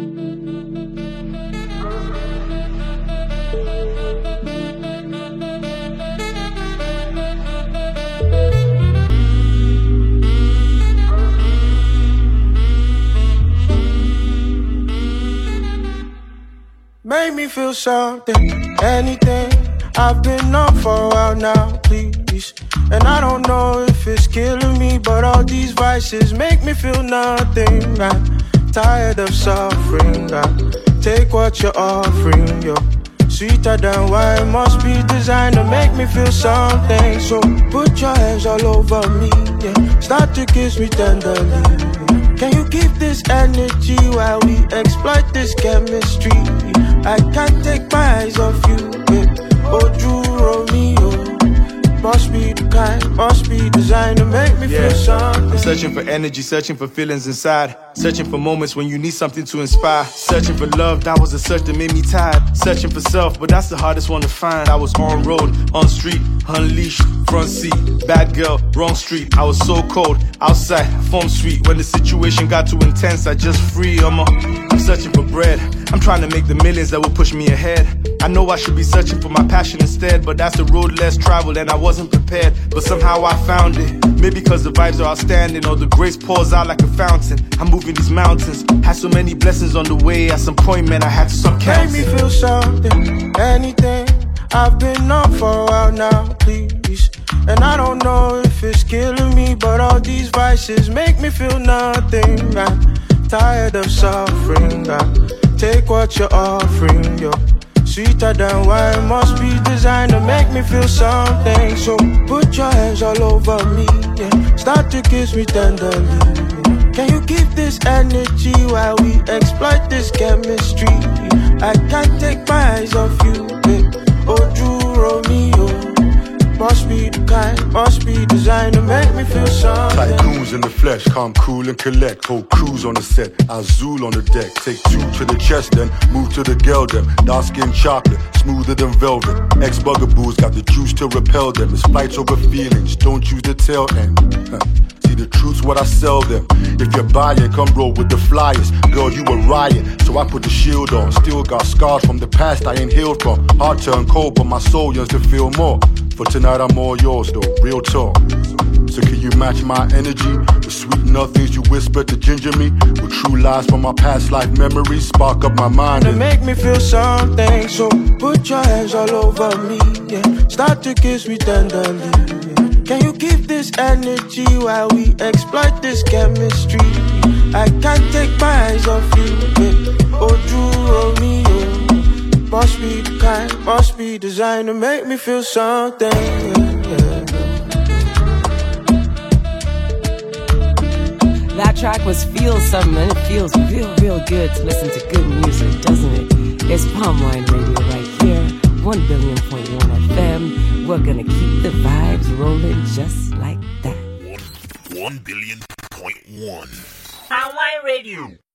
Make me feel something, anything. I've been up for a while now, please. And I don't know if it's killing me, but all these vices make me feel nothing. I'm tired of suffering. I take what you're offering, you're sweeter than wine. Must be designed to make me feel something. So put your hands all over me, yeah. Start to kiss me tenderly. Can you keep this energy while we exploit this chemistry? I can't take my eyes off you, babe. Oju Romeo. Must be the kind, must be designed to make me feel something. I'm searching for energy, searching for feelings inside. Searching for moments when you need something to inspire. Searching for love, that was a search that made me tired. Searching for self, but that's the hardest one to find. I was on road, on street, unleashed, front seat. Bad girl, wrong street. I was so cold, outside, form sweet. When the situation got too intense, I just free. I'm searching for bread. I'm trying to make the millions that will push me ahead. I know I should be searching for my passion instead, but that's the road less traveled and I wasn't prepared. But somehow I found it. Maybe because the vibes are outstanding or the grace pours out like a fountain. I'm moving these mountains. Had so many blessings on the way. At some point, man, I had to stop counting. Make me feel something, anything. I've been up for a while now, please. And I don't know if it's killing me, but all these vices make me feel nothing. I'm tired of suffering. I take what you're offering, you're sweeter than wine. Must be designed to make me feel something. So put your hands all over me, yeah. Start to kiss me tenderly. Can you keep this energy while we exploit this chemistry? I can't take my eyes off you, babe. Oju Romeo. Must be the kind, must be designed to make me feel something. Tycoons in the flesh, calm, cool and collect. Whole crews on the set, Azul on the deck. Take two to the chest then, move to the girl them. Dark skin chocolate, smoother than velvet. Ex-bugaboos got the juice to repel them. It's fights over feelings, don't choose the tail end. See the truth's what I sell them. If you're buying, come roll with the flyers. Girl, you a riot, so I put the shield on. Still got scars from the past I ain't healed from. Heart turned cold, but my soul yearns to feel more. For tonight I'm all yours though, real talk. So can you match my energy? With sweet nothings you whisper to ginger me. With true lies from my past life memories. Spark up my mind and make me feel something. So put your hands all over me, yeah. Start to kiss me tenderly, yeah. Can you keep this energy while we exploit this chemistry? I can't take my eyes off you, babe. Oju Romeo. Must be the kind, must be designed to make me feel something, yeah. That track was Feel Something, and it feels real, real good to listen to good music, doesn't it? It's Palmwine Radio right here, 1,000,000.1 FM. We're gonna keep the vibes rolling just like that. 1,000,000,000.1 Palmwine Radio.